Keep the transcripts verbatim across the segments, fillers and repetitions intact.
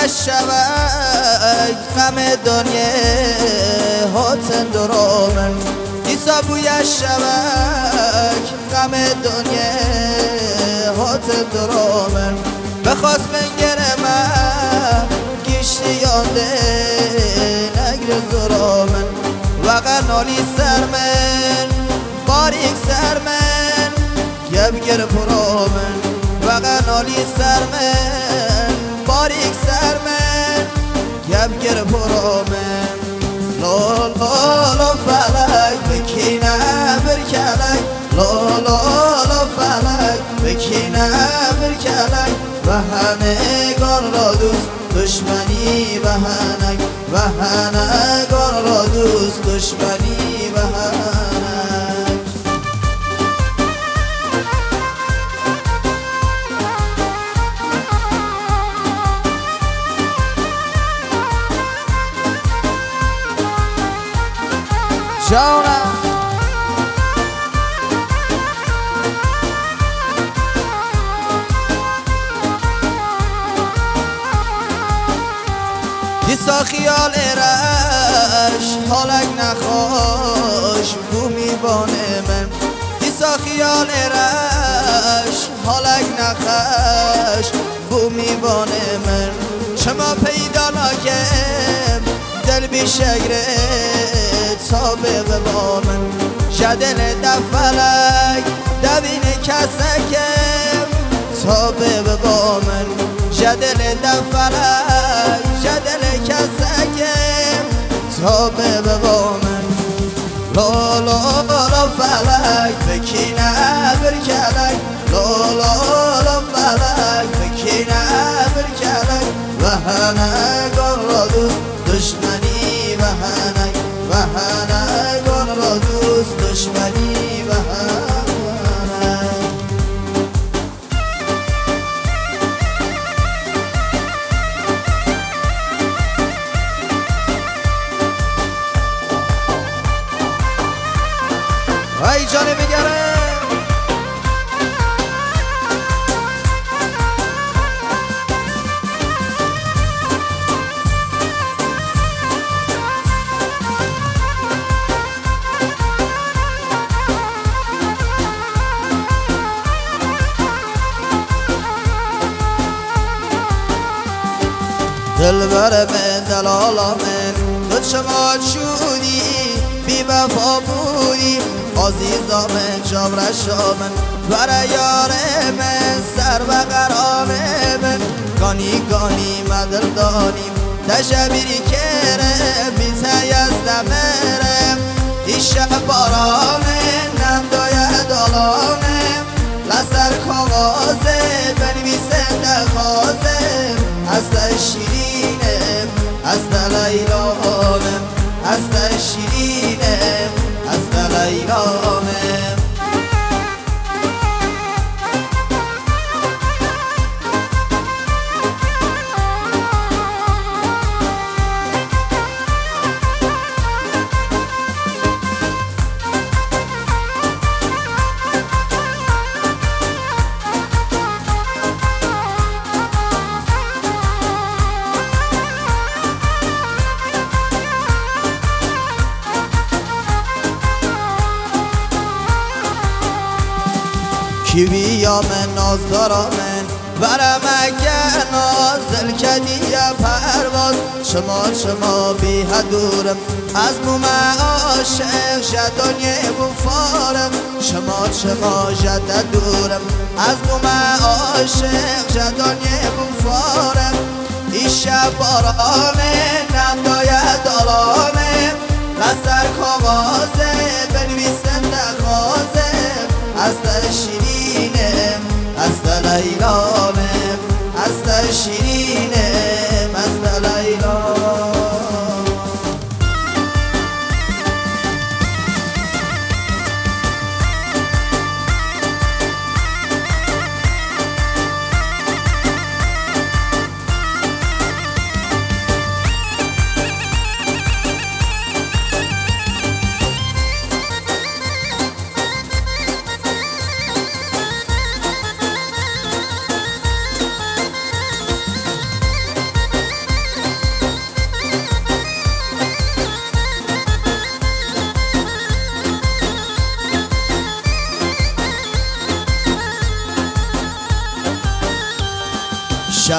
الشبك غم دنیا هاتن درامن دیسا بوی الشبک غم دنیا هاتن درامن بخواست من گرمه گشتی یانده نگر زرامن وقع نالی سرمن باریک سرمن گبگر پرامن وقع نالی سرمن باریک سرمن گبگر پرامن لا لا لا فلک بکینه برکلک لا لا لا فلک بکینه برکلک و همگان را دوست دشمنی بهنک و همگان را دوست دشمنی بهنک جانم دیسا خیال رش حالک نخوش بو میبانه من دیسا خیال رش حالک نخوش بو میبانه من شما پیدا نکم دل بی شگره سابق با من جدل دفلک دوین کسکم سابق با من جدل دفلک جدل کسکم سابق با من لا لا لا فلک بکینه برکلک لا لا لا فلک بکینه برکلک و همگان را دوست دشمنی و هنک و همگان را دوست دشمنی و هنک ای جان بگره دلبر من دلالا من تو چما چودی بی وفا بودی عزیزا من جابرشا من برای یار من سر و قرام من گانی گانی مدر دانیم تجبیری کرم بیتای از دمرم ایشه بارانه نم داید آلانم لسر کاغازه بنویسم دخوازم از شیرینم از لیلانم از شیرینم از لیلانم کی بیا من ناز دارم من برم اگر ناز دل کدیه پرواز شما شما بی دورم از موم عاشق جدانیه بفارم شما شما جد دورم از موم عاشق جدانیه بفارم این شب بارانه نم داید آلانه لسر کاغازه بنویسم دخوازم از شیرینم از لیلانم از شیرینم از لیلانم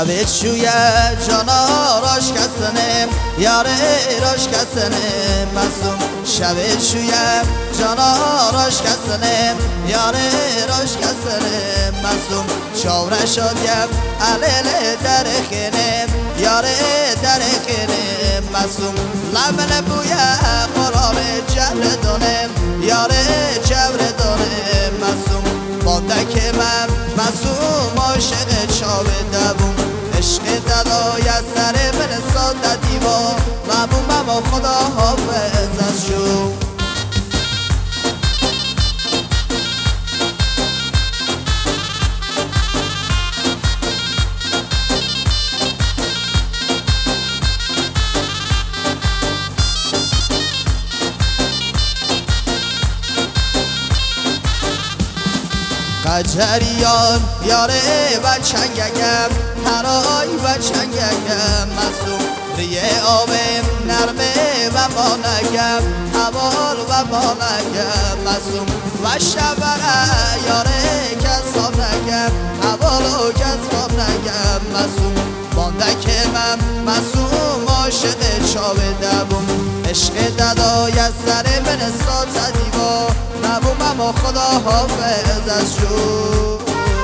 شبت شویه جانا راش کسنه یاره راش کسنه مصوم شبت شویه جانا راش کسنه یاره راش کسنه مصوم شاور شادیم علیل در خینه یاره در خینه مصوم لبن بویه قرار جبر دانه یاره جبر دانه مصوم بانده که من مصوم عاشق چاوه دبون عشق دلای از سر من ساده دیوا مبون مما خدا حافظ از شو قجریان یاره و چنگگم هرای و چنگگم مصوم ریه آبم نرمه و مانگم حوال و مانگم مصوم و شبره یاره کساب نگم حوال و کساب نگم مصوم بانده که من مصوم عاشق چاوه دبون عشق ددای از سر من ساز دیوا نبوم اما خدا حافظ از شو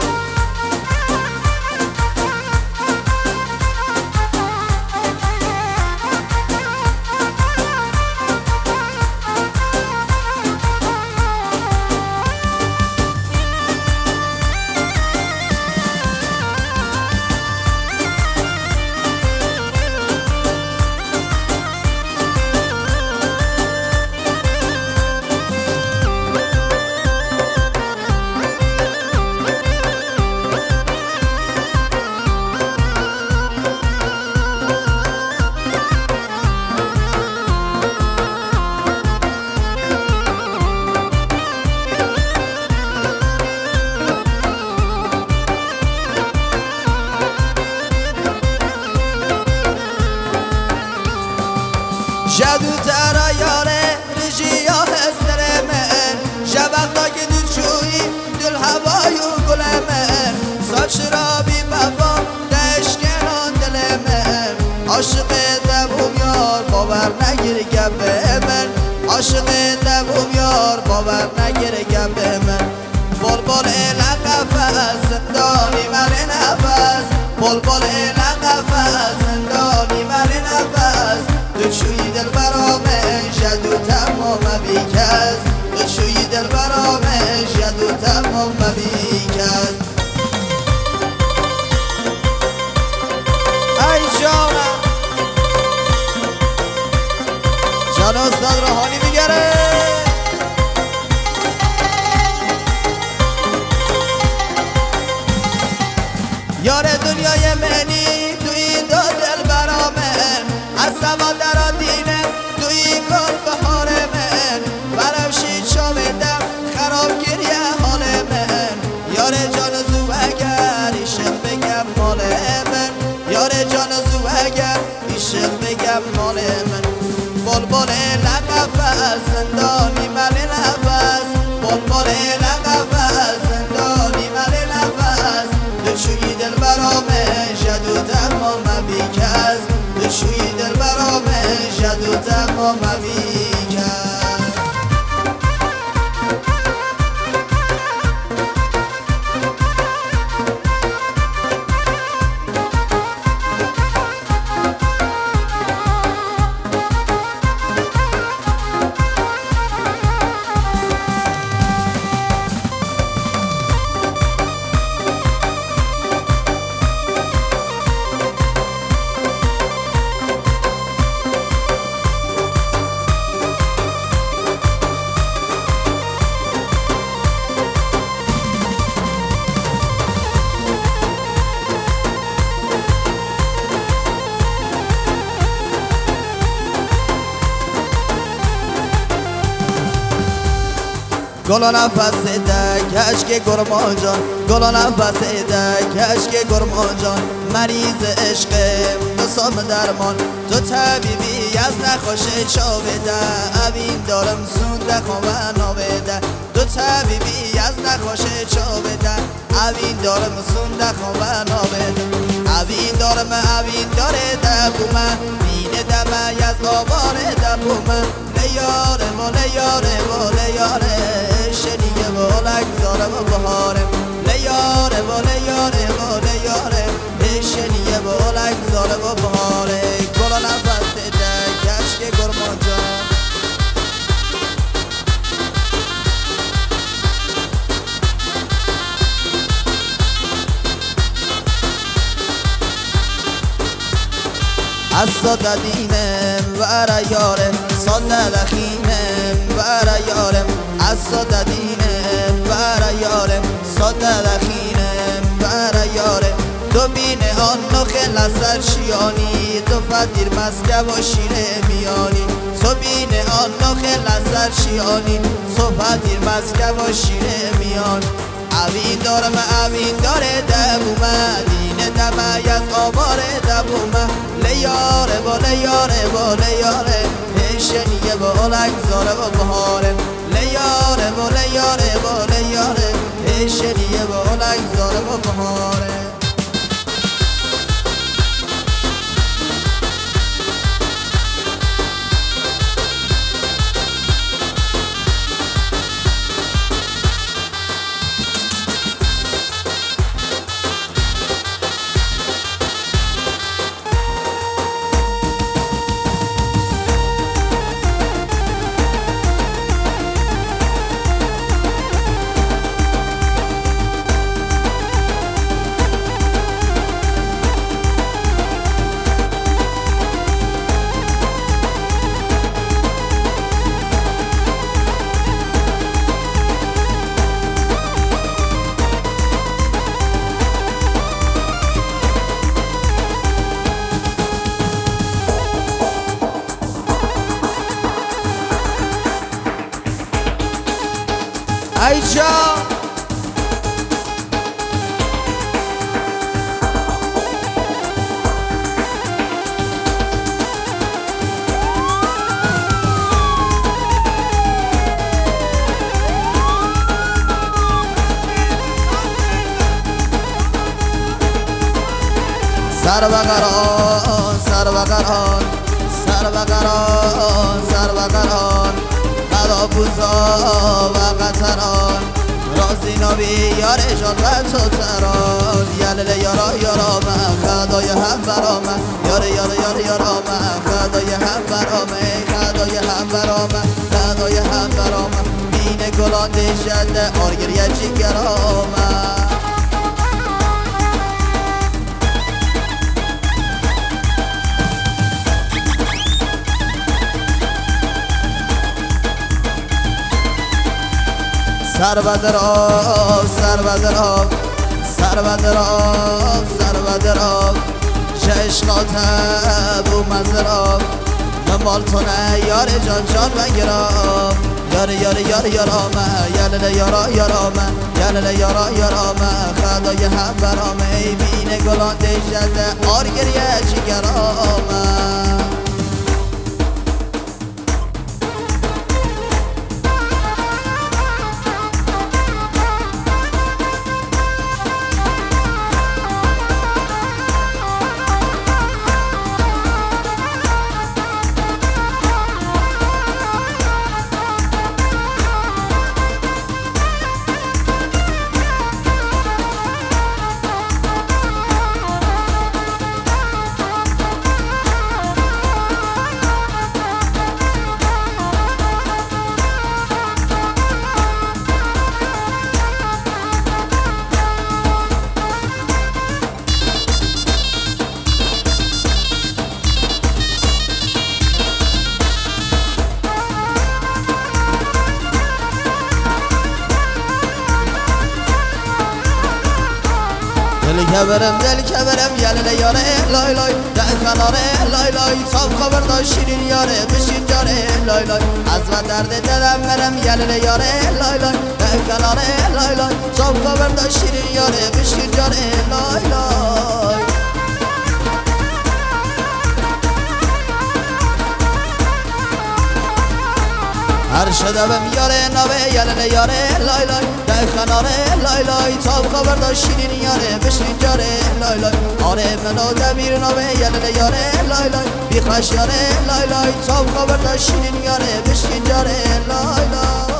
جدو ترا یاره رژیا هستر من شبقتا که دو چویی دل هوای و گل من ساچ را بی بفا دشکنان دل من عاشق دبوم یار باور نگیر گب من عاشق دبوم یار باور نگیر گب من بلبل لقفه زندانی من نفس بلبل لقفه زندانی من نفس دچوی دل برامه جدو تمام بیکس دچوی دل برامه جدو تمام بیکس ای جانم جان استاد روحانی میگره یار دنیای منی توی دو دل برامه از سوا در دینه توی گل بهار من برفشی چاویدم خراب گریه حال من یار جان زو اگر ایشم بگم مال من یار جان زو اگر ایشم بگم مال من بلبل لقفه زندانی من نفس بلبل لقفه زندانی من نفس دچوی دل برامه جدو تمام بیکس دچوی دل برامه جدو تمام بیکس گلا نفس ده کشک گرما جان گلا نفس ده کشک گرما جان مریض عشق نسام درمان تو طبیبی از نخوشه چاویده اوین دارم سونده خواه ناویده تو طبیبی از نخوشه چاویده اوین دارم سونده خواه ناویده اوین دارم اوین داره دبومه بینه دمه از آواره دبومه لیاره و لیاره و لیاره شنیه و لگزاره و بهاره لیاره و لیاره و لیاره شنیه و لگزاره و بهاره گلا نفس ده گشک گرمان جان از صدا دینم ورا یارم صدا دخینم ورا یارم از صدا دینم ورا یارم صدا دخینم ورا یارم تو بینه آن نخل سر شیانی تو فتیر مسکه و شیره میانی تو بینه آن نخل سر شیانی تو فتیر مسکه و شیره میان اوین دارم اوین داره دبومه دینه دمه از آواره دبومه لیاره و لیاره و لیاره شنیه و لگزاره و بهاره لیاره و لیاره و لیاره شنیه و لگزاره و بهاره ای جان سر بقران سر بقران سر بقران سر بقران قدا بوزا و قطران رازی نبی یار جان و تو تران یلل یارا یارا من خدای هم برامه یار یار یار یارا من خدای هم برامه خدای هم برامه خدای هم برامه بین گلان دشت آرگریه جگرامه سر بدر آب سر بدر آب سر بدر آب سر بدر آب عشقات بو مزر آب نمال تونه یار جان جان و گرام یار یار یار یارامه یلل یارا یارامه یلل یارا یارامه خدای هم برامه ای بین گلان دشت آرگریه جگرامه دل کبرم دل کبرم یلل یاره لای لای در کناره لای لای صاف خبر داشت شیرین یاره بشین جاره لای لای از و درد دلم برم یلل یاره لای لای در کناره لای لای صاف خبر داشت شیرین یاره بشین جاره لای لای هر شده بم یاره نوه یلل یاره لای لای ده خناره لای لای تاب خبر داشتین یاره بشین جاره لای لای آره منو دمیر نوه یلل یاره لای لای بیخش یاره لای لای تاب خبر داشتین یاره بشین جاره لای لای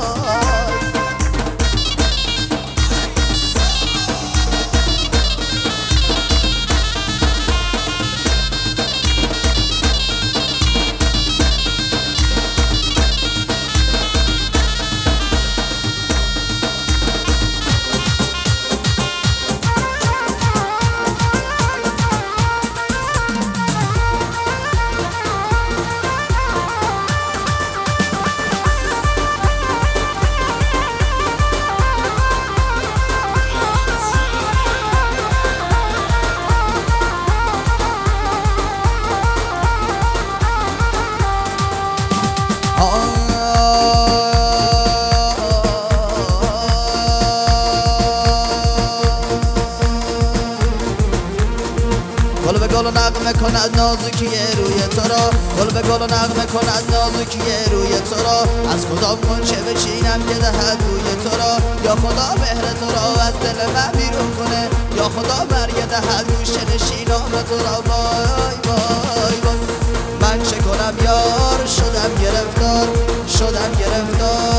گل به گل و نغمه کند نازکیه روی تو را گل به گل و نغمه کند نازکیه روی تو را از خدا منچه بچینم که دهد روی تو را یا خدا مهر تو را از دل من بیرون کنه یا خدا مرگ دهد روش نشینام تو را وای وای وای من چه کنم یار شدم گرفتار شدم گرفتار